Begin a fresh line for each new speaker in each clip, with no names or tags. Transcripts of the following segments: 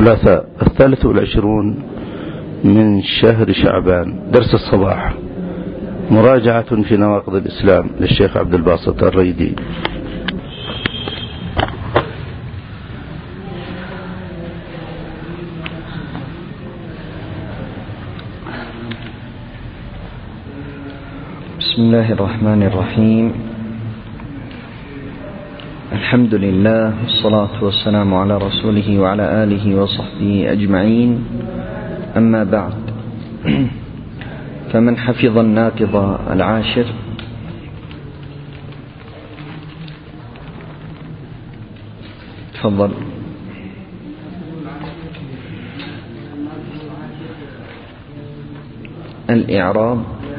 الثلاثاء 23 من شهر شعبان، درس الصباح، مراجعة في نواقض الإسلام للشيخ عبد الباسط الريدي.
بسم الله الرحمن الرحيم. الحمد لله والصلاة والسلام على رسوله وعلى آله وصحبه أجمعين. أما بعد، فمن حفظ الناقض العاشر تفضل. الإعراب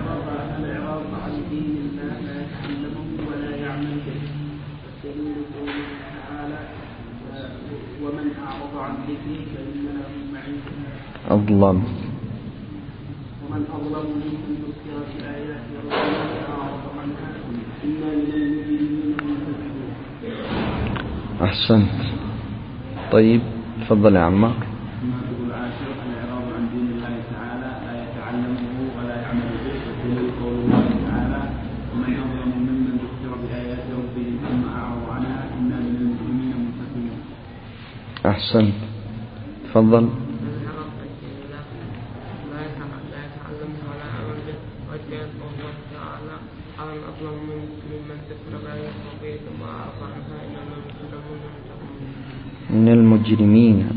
أظلم. ومن أظلم ممن ذكر بآيات ربه فأعرض عنها إنا من المجرمين منتقمون. أحسنت. طيب تفضل يا عمار.
الناقض العاشر الإعراض عن دين الله تعالى لا يتعلمه ولا يعمل به، وفيه قول الله تعالى ومن أظلم ممن ذكر بآيات ربه ثم أعرض عنها إنا من المجرمين منتقمون.
أحسنت. تفضل. من المجرمين.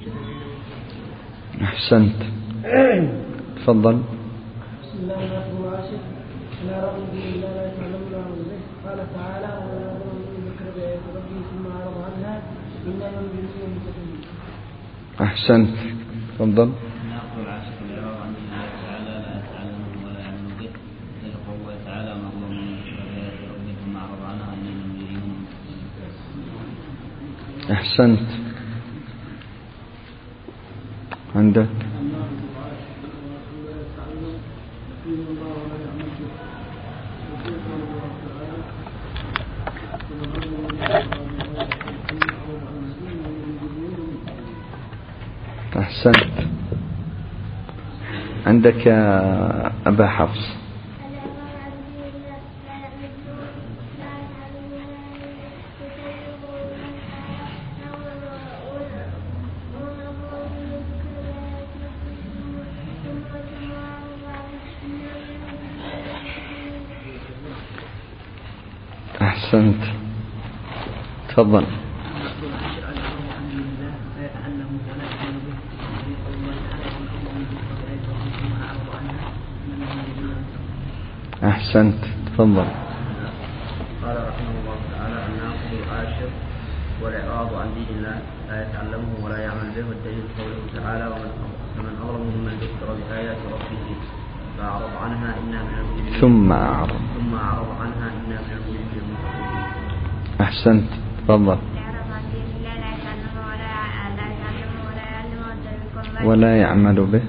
أحسنت. تفضل.
بسم الله الرحمن الرحيم. لا رب إلا لا يتعلم الله به. قال تعالى ولا رب من ذكر بآيات ربه ثم أعرض عنها إنا من المجرمين منتقمون.
أحسنت. تفضل. أحسنت. عندك. أحسنت. عندك أبا حفص. أحسنت. تفضل. أحسنت. تفضل.
قال رحمه الله تعالى الناقض العاشر والإعراض عن دين الله لا يتعلمه ولا يعمل به، والدليل قوله تعالى ومن أظلم ممن ذكر بآيات ربه فأعرض عنها إنا من المجرمين
ثم أعرض
عنها إنا من المجرمين منتقمون.
أحسنت. تفضل. ولا يعمل به.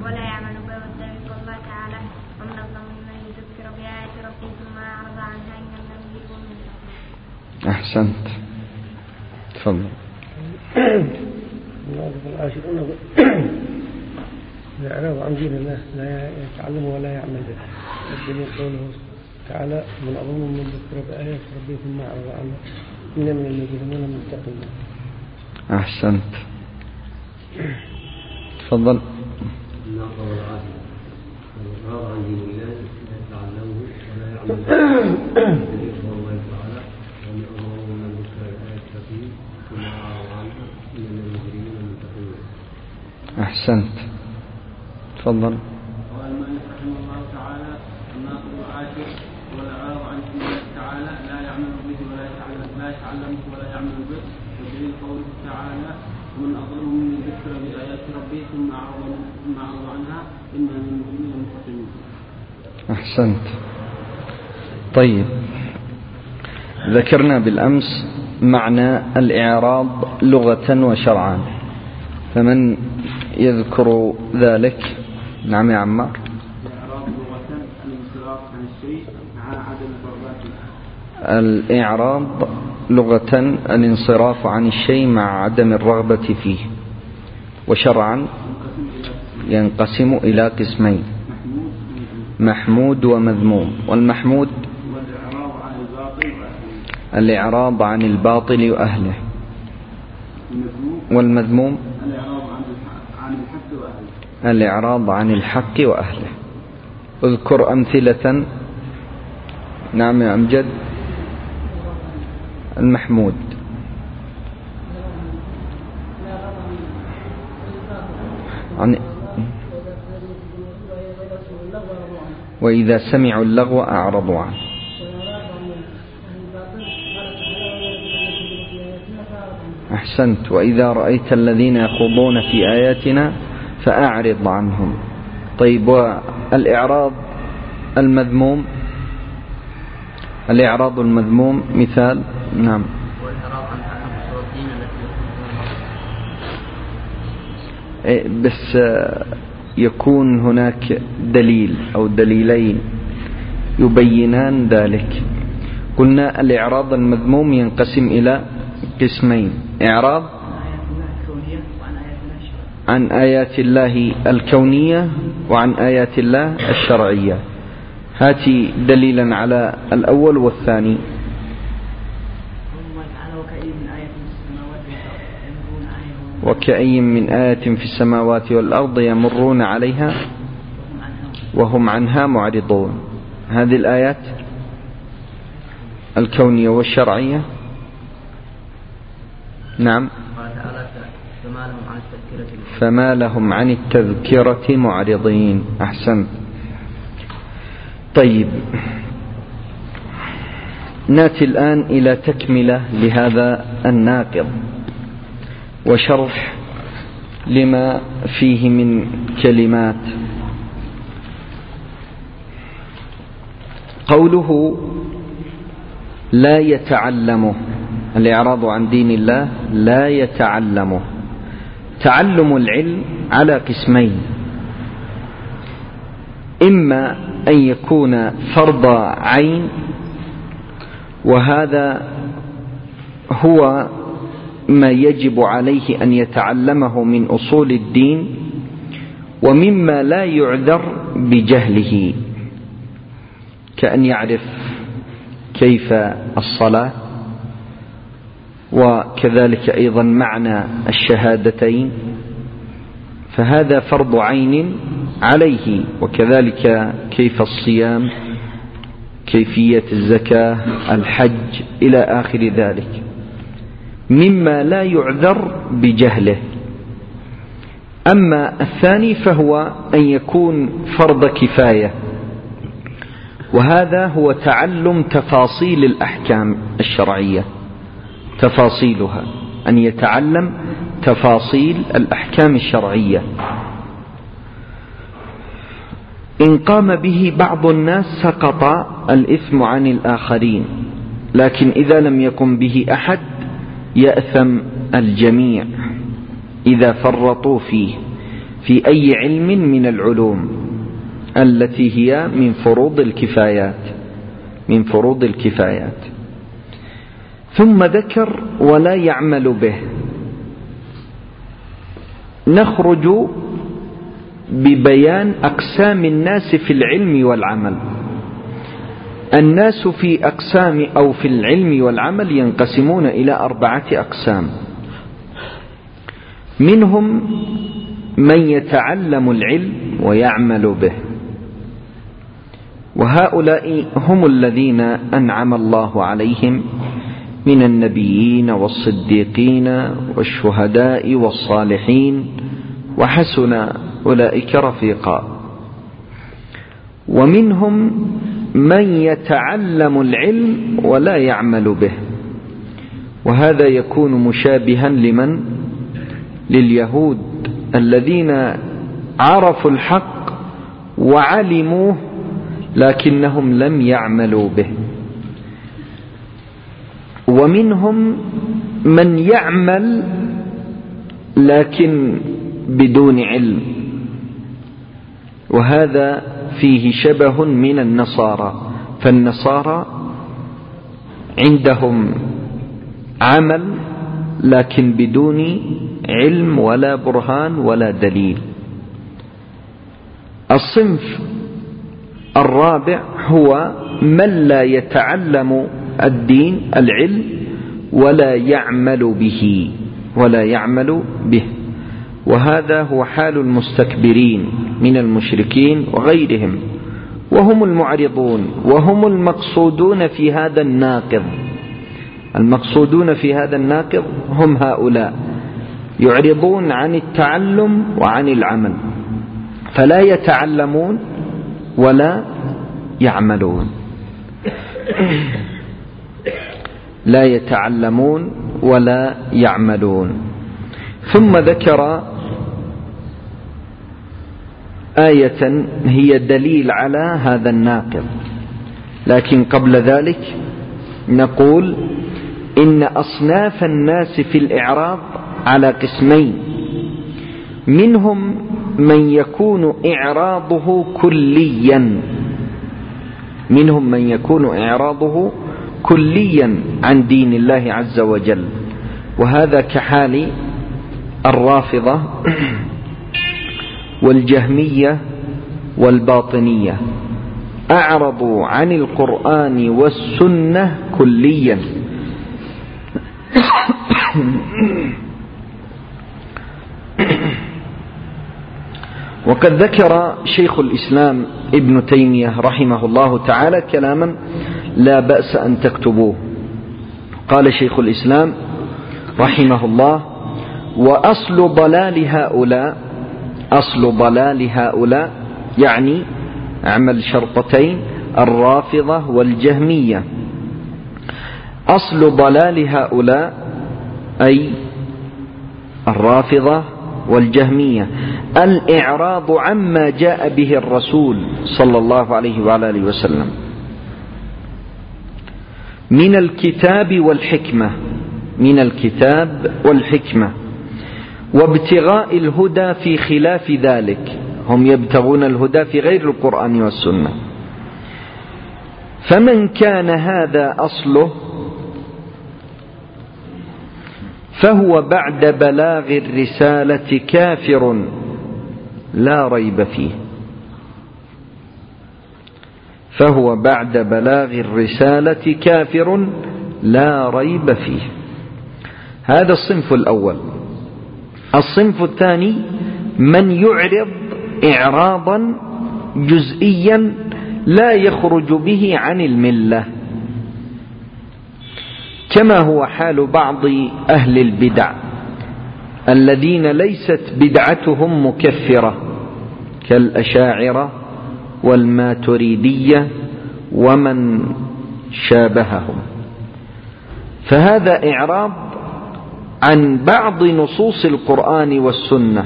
أحسنت. تفضل.
الإعراض عن دين الله لا يتعلم ولا يعمل به. الدليل قوله تعالى من أظلم من ذكر بآيات ربه ثم أعرض عنها إنا من المجرمين منتقمون.
أحسنت. تفضل.
الناقض العاشر الإعراض عن دين الله لا يتعلمه ولا يعمل به، الدليل قوله الله تعالى ومن أظلم ممن ذكر بآيات ربه ثم أعرض عنها إنا من المجرمين منتقمون.
أحسنت. تفضل.
قال المؤلف رحمه الله تعالى الناقض العاشر والإعراض عن دين الله تعالى لا يعمل به ولا يتعلمه ولا يعمل به، والدليل قوله تعالى ومن أظلم ممن ذكر بآيات ربه ثم أعرض عنها إنا من المجرمين منتقمون.
أحسنت. طيب، ذكرنا بالأمس معنى الإعراض لغة وشرعا، فمن يذكر ذلك؟ نعم يا عمار.
الإعراض لغة الانصراف عن الشيء مع عدم رغبته.
الإعراض لغة الانصراف عن الشيء مع عدم الرغبة فيه،
وشرعا ينقسم إلى قسمين: محمود ومذموم. والمحمود الإعراض عن الباطل وأهله، والمذموم الإعراض عن الحق وأهله. اذكر أمثلة. نعم يا أمجد. المحمود وإذا سمعوا اللغو أعرضوا عنه. أحسنت. وإذا رأيت الذين يخوضون في آياتنا فأعرض عنهم. طيب، والإعراض المذموم، الإعراض المذموم مثال. نعم. بس يكون هناك دليل أو دليلين يبينان ذلك. قلنا الإعراض المذموم ينقسم إلى قسمين: إعراض عن آيات الله الكونية وعن آيات الله الشرعية. هاتي دليلا على الأول والثاني. وكأي من آية في السماوات والأرض يمرون عليها وهم عنها معرضون. هذه الآيات الكونية والشرعية. نعم. فما لهم عن التذكرة معرضين. أحسنت. طيب، نأتي الآن إلى تكملة لهذا الناقض وشرح لما فيه من كلمات. قوله لا يتعلمه، الإعراض عن دين الله لا يتعلمه. تعلم العلم على قسمين: إما أن يكون فرض عين، وهذا هو ما يجب عليه أن يتعلمه من أصول الدين، ومما لا يعذر بجهله، كأن يعرف كيف الصلاة، وكذلك أيضا معنى الشهادتين، فهذا فرض عين عليه. وكذلك كيف الصيام، كيفية الزكاة، الحج إلى آخر ذلك، مما لا يعذر بجهله. أما الثاني فهو أن يكون فرض كفاية، وهذا هو تعلم تفاصيل الأحكام الشرعية، تفاصيلها، أن يتعلم تفاصيل الأحكام الشرعية. إن قام به بعض الناس سقط الإثم عن الآخرين، لكن إذا لم يقم به أحد يأثم الجميع إذا فرطوا فيه في أي علم من العلوم التي هي من فروض الكفايات. ثم ذكر ولا يعمل به. نخرج ببيان أقسام الناس في العلم والعمل. الناس في أقسام أو في العلم والعمل ينقسمون إلى 4 أقسام: منهم من يتعلم العلم ويعمل به، وهؤلاء هم الذين أنعم الله عليهم من النبيين والصديقين والشهداء والصالحين، وحسن أولئك رفيقا. ومنهم من يتعلم العلم ولا يعمل به، وهذا يكون مشابها لليهود الذين عرفوا الحق وعلموه لكنهم لم يعملوا به. ومنهم من يعمل لكن بدون علم، وهذا فيه شبه من النصارى. فالنصارى عندهم عمل لكن بدون علم ولا برهان ولا دليل. الصنف الرابع هو من لا يتعلم الدين العلم ولا يعمل به، وهذا هو حال المستكبرين من المشركين وغيرهم، وهم المعرضون، وهم المقصودون في هذا الناقض. المقصودون في هذا الناقض هم هؤلاء، يعرضون عن التعلم وعن العمل، فلا يتعلمون ولا يعملون. لا يتعلمون ولا يعملون. ثم ذكر آية هي دليل على هذا الناقض، لكن قبل ذلك نقول إن أصناف الناس في الإعراض على قسمين: منهم من يكون إعراضه كليا عن دين الله عز وجل، وهذا كحال الرافضة والجهمية والباطنية، أعرضوا عن القرآن والسنة كليا. وقد ذكر شيخ الإسلام ابن تيمية رحمه الله تعالى كلاما لا بأس أن تكتبوه. قال شيخ الإسلام رحمه الله: وأصل ضلال هؤلاء يعني أعمل شرطتين: الرافضة والجهمية. أصل ضلال هؤلاء أي الرافضة والجهمية الإعراض عما جاء به الرسول صلى الله عليه وعلى آله وسلم من الكتاب والحكمة، وابتغاء الهدى في خلاف ذلك. هم يبتغون الهدى في غير القرآن والسنة. فمن كان هذا أصله فهو بعد بلاغ الرسالة كافر لا ريب فيه. هذا الصنف الأول. الصنف الثاني من يعرض إعراضا جزئيا لا يخرج به عن الملة، كما هو حال بعض أهل البدع الذين ليست بدعتهم مكفرة كالأشاعرة والماتريدية ومن شابههم، فهذا إعراض عن بعض نصوص القرآن والسنة،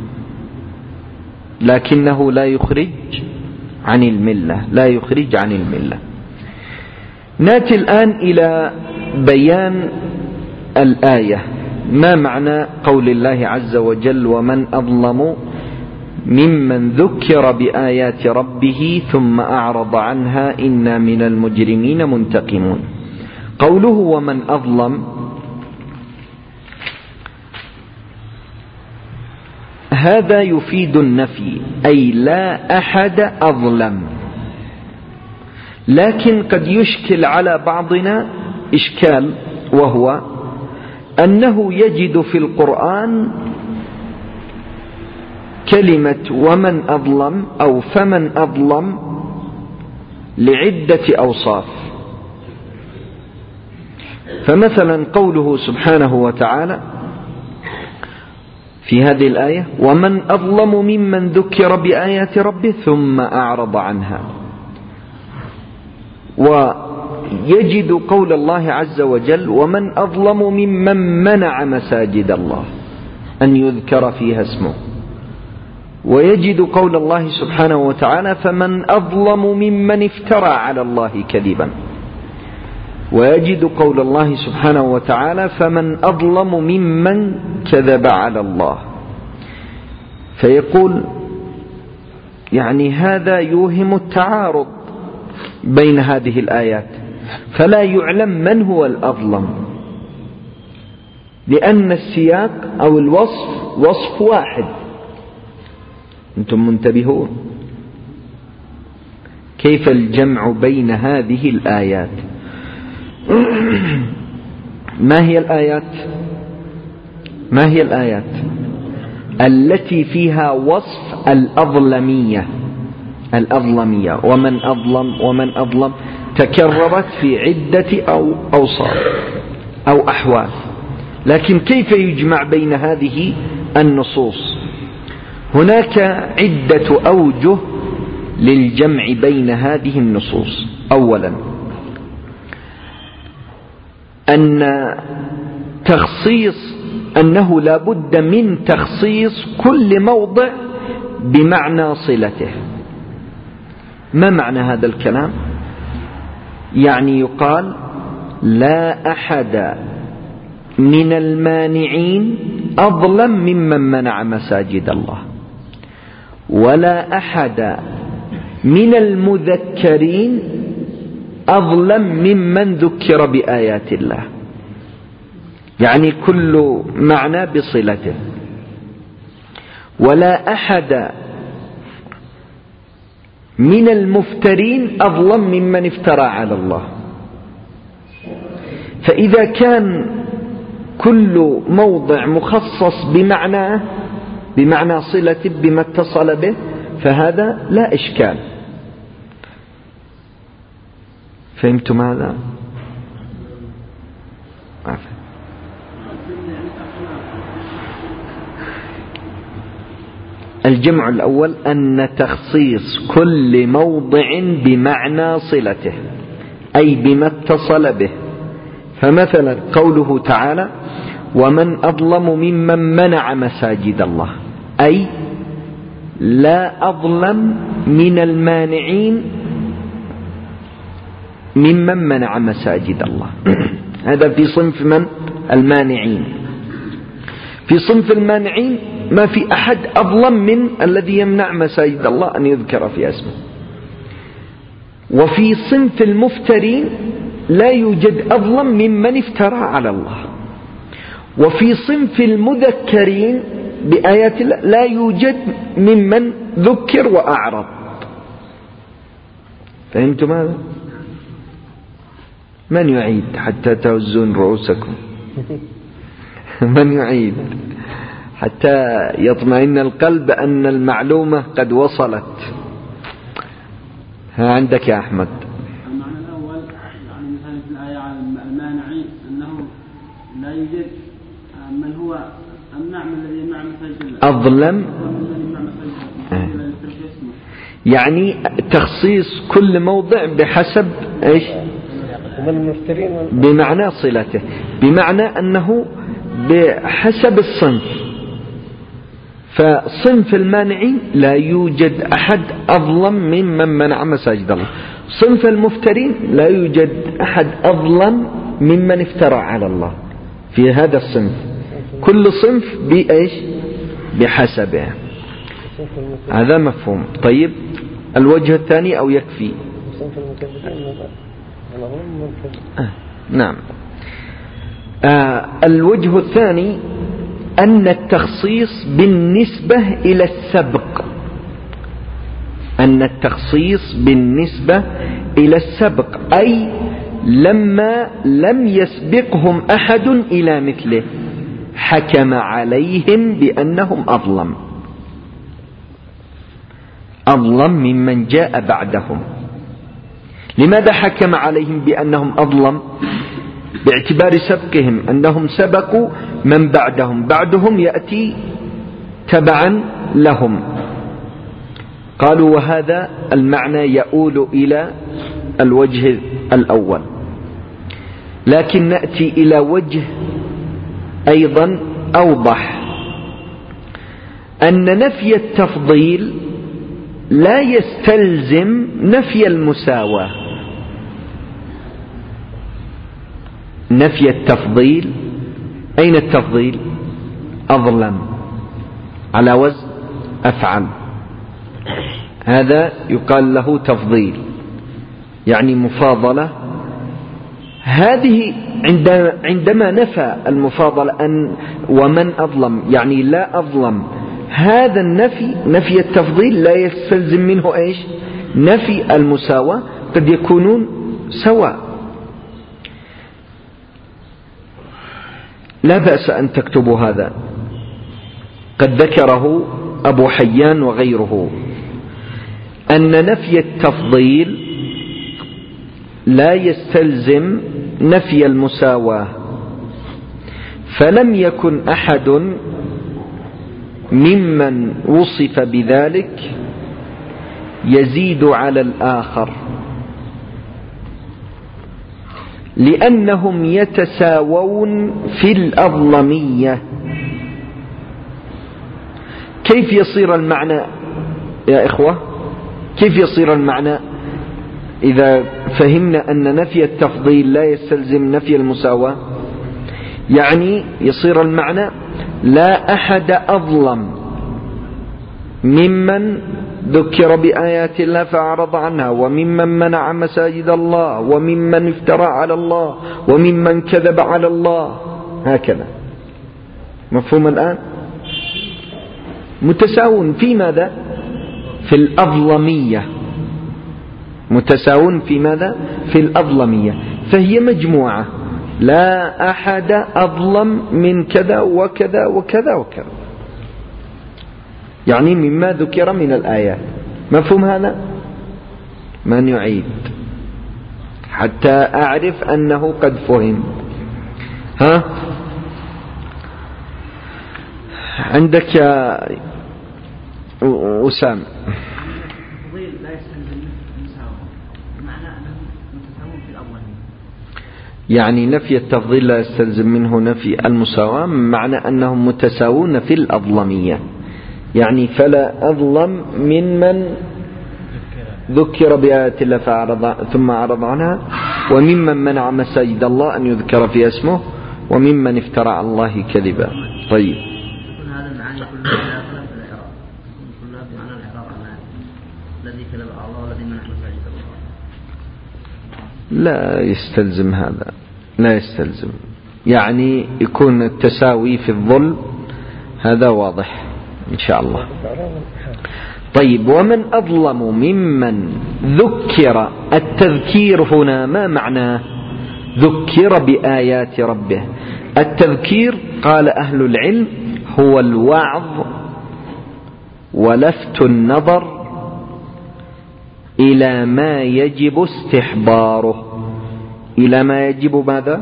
لكنه لا يخرج عن الملة. نأتي الآن إلى بيان الآية. ما معنى قول الله عز وجل: ومن أظلم ممن ذكر بآيات ربه ثم أعرض عنها إنا من المجرمين منتقمون. قوله ومن أظلم هذا يفيد النفي، أي لا أحد أظلم، لكن قد يشكل على بعضنا إشكال، وهو أنه يجد في القرآن كلمة ومن أظلم أو فمن أظلم لعدة أوصاف. فمثلا قوله سبحانه وتعالى في هذه الآية: ومن أظلم ممن ذكر بآيات ربه ثم أعرض عنها، ويجد قول الله عز وجل: ومن أظلم ممن منع مساجد الله أن يذكر فيها اسمه، ويجد قول الله سبحانه وتعالى: فمن أظلم ممن افترى على الله كذبا، ويجد قول الله سبحانه وتعالى: فمن أظلم ممن كذب على الله. فيقول يعني هذا يوهم التعارض بين هذه الآيات، فلا يعلم من هو الأظلم. لأن السياق أو الوصف وصف واحد. أنتم منتبهون؟ كيف الجمع بين هذه الآيات؟ ما هي الآيات؟ ما هي الآيات التي فيها وصف الأظلمية؟ الأظلمية ومن أظلم تكررت في عدة أوصاف أو أحوال، لكن كيف يجمع بين هذه النصوص؟ هناك عدة أوجه للجمع بين هذه النصوص. أولا، أنه لا بد من تخصيص كل موضع بمعنى صلته. ما معنى هذا الكلام؟ يعني يقال لا أحد من المانعين أظلم ممن منع مساجد الله، ولا أحد من المذكرين أظلم ممن ذكر بآيات الله، يعني كل معنى بصلته. ولا أحد من المفترين أظلم ممن افترى على الله. فإذا كان كل موضع مخصص بمعنى صلته بما اتصل به فهذا لا إشكال. فهمتم هذا؟ الجمع الأول أن تخصيص كل موضع بمعنى صلته، أي بما اتصل به. فمثلا قوله تعالى ومن أظلم ممن منع مساجد الله، أي لا أظلم من المانعين ممن منع مساجد الله. هذا في صنف من؟ المانعين. في صنف المانعين ما في أحد أظلم من الذي يمنع مساجد الله أن يذكر في اسمه. وفي صنف المفترين لا يوجد أظلم ممن افترى على الله. وفي صنف المذكرين بآيات الله لا يوجد ممن ذكر وأعرض. فهمتم هذا؟ من يعيد حتى تهزون رؤوسكم؟ من يعيد حتى يطمئن القلب أن المعلومة قد وصلت؟ ها عندك يا أحمد.
المعنى الأول يعني مثلا في الآية على المانعين أنه لا يوجد من هو أمنع من الذي يمنع مساجد الله،
أظلم يعني تخصيص كل موضع بحسب إيش؟ بمعنى صلته، بمعنى أنه بحسب الصنف. فصنف المانعين لا يوجد أحد أظلم ممن منع مساجد الله. صنف المفترين لا يوجد أحد أظلم ممن افترى على الله. في هذا الصنف كل صنف بإيش؟ بحسبه. هذا مفهوم. طيب الوجه الثاني أو يكفي؟ نعم. الوجه الثاني أن التخصيص بالنسبة إلى السبق، أن التخصيص بالنسبة إلى السبق، أي لما لم يسبقهم أحد إلى مثله حكم عليهم بأنهم أظلم ممن جاء بعدهم. لماذا حكم عليهم بأنهم أظلم؟ باعتبار سبقهم، أنهم سبقوا من بعدهم يأتي تبعا لهم. قالوا وهذا المعنى يؤول إلى الوجه الأول. لكن نأتي إلى وجه أيضا أوضح، أن نفي التفضيل لا يستلزم نفي المساواة. نفي التفضيل، أين التفضيل؟ أظلم على وزن أفعل، هذا يقال له تفضيل، يعني مفاضلة. هذه عندما نفى المفاضلة ومن أظلم يعني لا أظلم، هذا النفي نفي التفضيل لا يستلزم منه إيش؟ نفي المساواة، قد يكونون سواء. لا بأس أن تكتبوا هذا، قد ذكره أبو حيان وغيره أن نفي التفضيل لا يستلزم نفي المساواة، فلم يكن أحد ممن وصف بذلك يزيد على الآخر، لأنهم يتساوون في الأظلمية. كيف يصير المعنى يا إخوة؟ كيف يصير المعنى إذا فهمنا أن نفي التفضيل لا يستلزم نفي المساواة؟ يعني يصير المعنى لا أحد أظلم ممن ذكر بآيات الله فأعرض عنها، وممن منع مساجد الله، وممن افترى على الله، وممن كذب على الله، هكذا. مفهوم الآن؟ متساوون في ماذا؟ في الأظلمية. متساوون في ماذا؟ في الأظلمية. فهي مجموعة، لا أحد أظلم من كذا وكذا وكذا وكذا، يعني مما ذكر من الآيات. مفهوم هذا؟ من يعيد حتى أعرف أنه قد فهم. ها عندك يا أسام؟ يعني نفي التفضيل لا يستلزم منه نفي المساواة، معنى أنهم متساوون في الأظلمية، يعني فلا أظلم ممن ذكر بآيات الله ثم أعرض عنها، وممن منع مساجد الله أن يذكر في اسمه، وممن افترى على الله كذبا. طيب،
هذا المعاني كلها في الإعراب، كلها بمعنى الإعراب الذي كذب على الله والذي منع مساجد الله.
لا يستلزم هذا، لا يستلزم، يعني يكون التساوي في الظلم، هذا واضح إن شاء الله. طيب، ومن أظلم ممن ذكر. التذكير هنا ما معناه؟ ذكر بآيات ربه. التذكير قال أهل العلم هو الوعظ ولفت النظر إلى ما يجب استحضاره. إلى ما يجب ماذا؟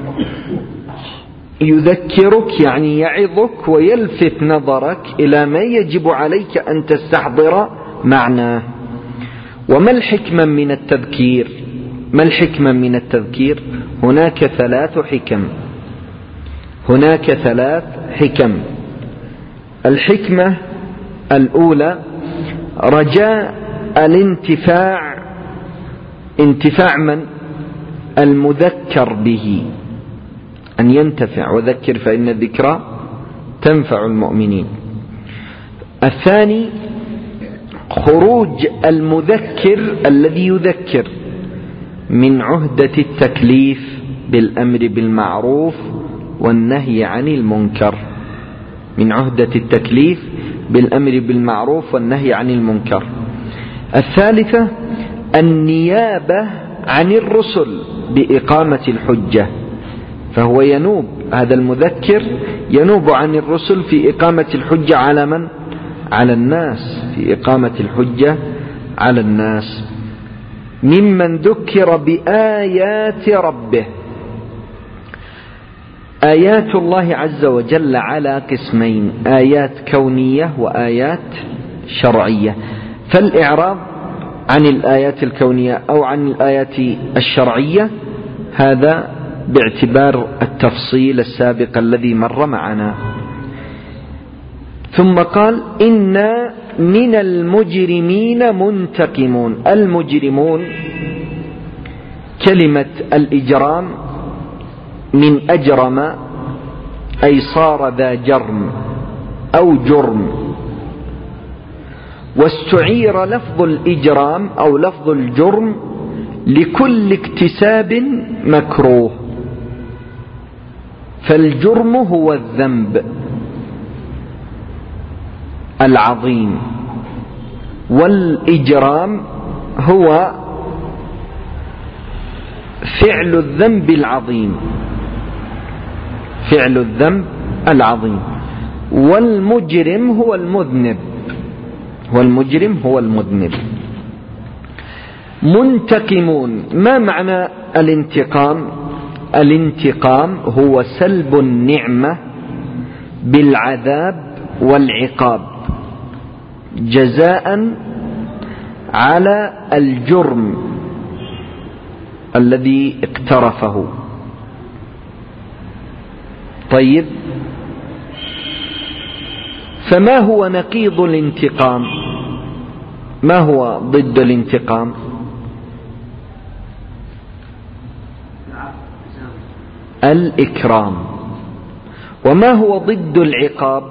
يذكرك يعني يعظك ويلفت نظرك إلى ما يجب عليك أن تستحضر معناه. وما الحكمة من التذكير؟ ما الحكمة من التذكير؟ هناك 3 حكم. هناك 3 حكم. الحكمة الأولى رجاء الانتفاع. انتفاع من؟ المذكر به، أن ينتفع، وذكر فإن الذكرى تنفع المؤمنين. الثاني خروج المذكر الذي يذكر من عهدة التكليف بالأمر بالمعروف والنهي عن المنكر. من عهدة التكليف بالأمر بالمعروف والنهي عن المنكر. الثالثة النيابة عن الرسل بإقامة الحجة، فهو ينوب، هذا المذكر ينوب عن الرسل في إقامة الحجة على من؟ على الناس، في إقامة الحجة على الناس. ممن ذكر بآيات ربه. آيات الله عز وجل على قسمين: آيات كونية وآيات شرعية. فالإعراض عن الآيات الكونية أو عن الآيات الشرعية هذا باعتبار التفصيل السابق الذي مر معنا. ثم قال: إنا من المجرمين منتقمون. المجرمون كلمة الإجرام من أجرم، أي صار ذا جرم أو جرم، واستعير لفظ الإجرام أو لفظ الجرم لكل اكتساب مكروه. فالجرم هو الذنب العظيم، والإجرام هو فعل الذنب العظيم، فعل الذنب العظيم. والمجرم هو المذنب، والمجرم هو المذنب. منتقمون، ما معنى الانتقام؟ الانتقام هو سلب النعمة بالعذاب والعقاب جزاء على الجرم الذي اقترفه. طيب، فما هو نقيض الانتقام؟ ما هو ضد الانتقام؟ الإكرام. وما هو ضد العقاب؟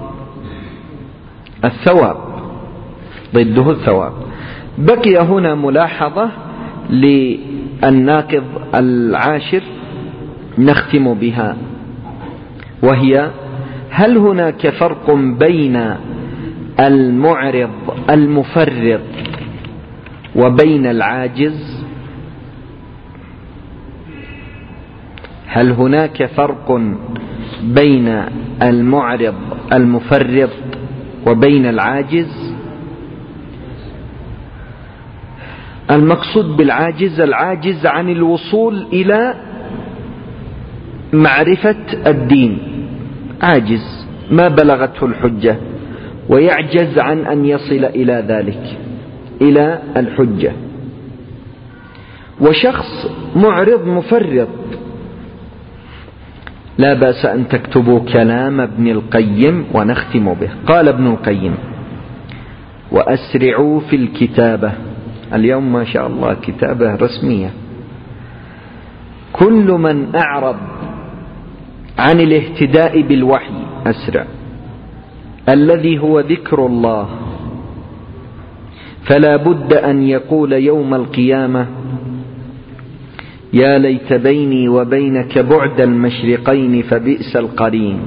الثواب، ضده الثواب. بقي هنا ملاحظة للناقض العاشر نختم بها، وهي: هل هناك فرق بين المعرض المفرط وبين العاجز؟ هل هناك فرق بين المعرض المفرط وبين العاجز؟ المقصود بالعاجز العاجز عن الوصول إلى معرفة الدين، عاجز ما بلغته الحجة ويعجز عن أن يصل إلى ذلك، إلى الحجة. وشخص معرض مفرط، لا بأس أن تكتبوا كلام ابن القيم ونختم به. قال ابن القيم: وأسرعوا في الكتابة. اليوم ما شاء الله كتابة رسمية. كل من أعرض عن الاهتداء بالوحي أسرع، الذي هو ذكر الله، فلا بد أن يقول يوم القيامة: يا ليت بيني وبينك بعد المشرقين فبئس القرين.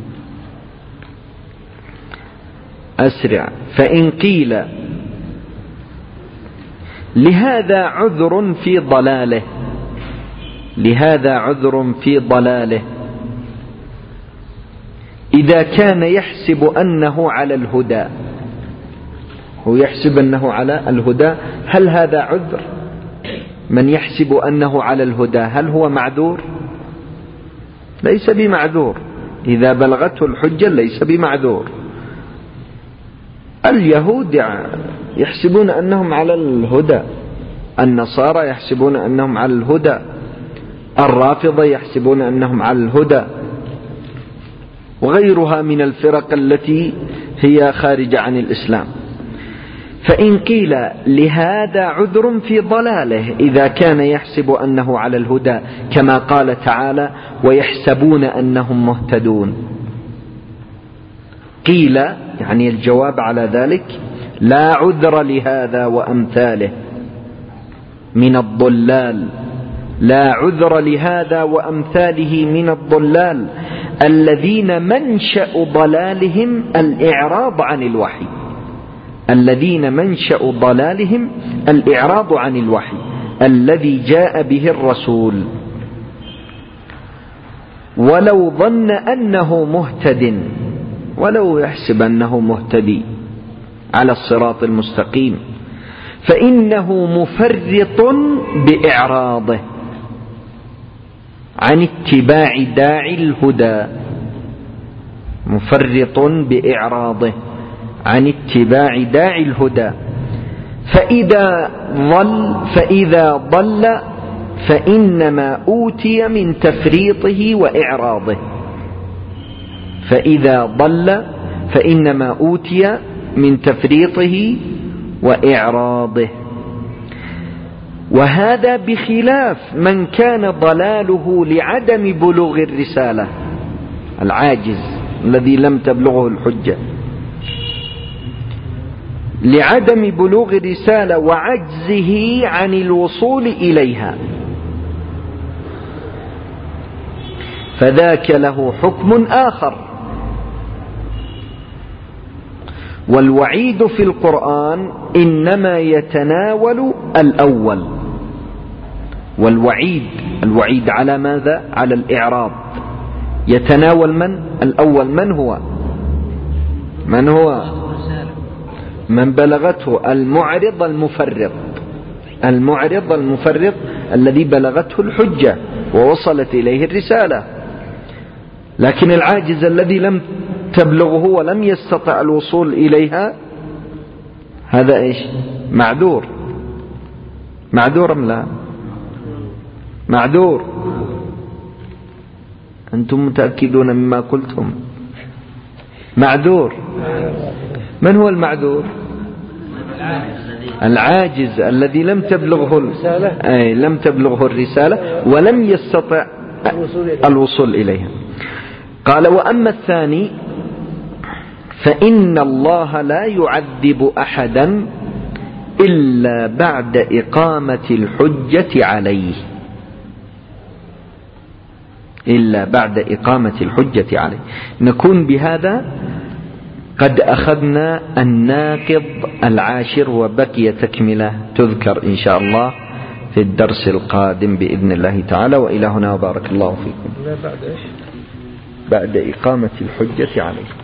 أسرع. فإن قيل لهذا عذر في ضلاله، لهذا عذر في ضلاله إذا كان يحسب أنه على الهدى، هو يحسب أنه على الهدى، هل هذا عذر؟ من يحسب أنه على الهدى هل هو معذور؟ ليس بمعذور، إذا بلغته الحجة ليس بمعذور. اليهود يحسبون أنهم على الهدى، النصارى يحسبون أنهم على الهدى، الرافضة يحسبون أنهم على الهدى، وغيرها من الفرق التي هي خارجة عن الإسلام. فإن قيل لهذا عذر في ضلاله إذا كان يحسب أنه على الهدى، كما قال تعالى: ويحسبون أنهم مهتدون. قيل يعني الجواب على ذلك: لا عذر لهذا وأمثاله من الضلال، لا عذر لهذا وأمثاله من الضلال الذين منشأ ضلالهم الإعراض عن الوحي، الذين منشأ ضلالهم الإعراض عن الوحي الذي جاء به الرسول، ولو ظن أنه مهتد، ولو يحسب أنه مهتدي على الصراط المستقيم، فإنه مفرط بإعراضه عن اتباع داعي الهدى، مفرط بإعراضه عن اتباع داعي الهدى. فإذا ضل فإنما أوتي من تفريطه وإعراضه، فإذا ضل فإنما أوتي من تفريطه وإعراضه. وهذا بخلاف من كان ضلاله لعدم بلوغ الرسالة، العاجز الذي لم تبلغه الحجة، لعدم بلوغ الرسالة وعجزه عن الوصول إليها، فذاك له حكم آخر. والوعيد في القرآن إنما يتناول الأول. الوعيد على ماذا؟ على الإعراض. يتناول من؟ الأول. من هو؟ من بلغته المعرض المفرط الذي بلغته الحجة ووصلت إليه الرسالة. لكن العاجز الذي لم تبلغه ولم يستطع الوصول إليها هذا إيش؟ معذور أم لا؟ معذور. أنتم متأكدون مما قلتم؟ معذور. من هو المعذور؟ العاجز الذي لم تبلغه الرسالة ولم يستطع الوصول إليها. قال: وأما الثاني فإن الله لا يعذب أحدا إلا بعد إقامة الحجة عليه. نكون بهذا قد أخذنا الناقض العاشر، وبقي تكملة تذكر إن شاء الله في الدرس القادم بإذن الله تعالى. وإلى هنا وبارك الله فيكم. بعد إقامة الحجة عليه.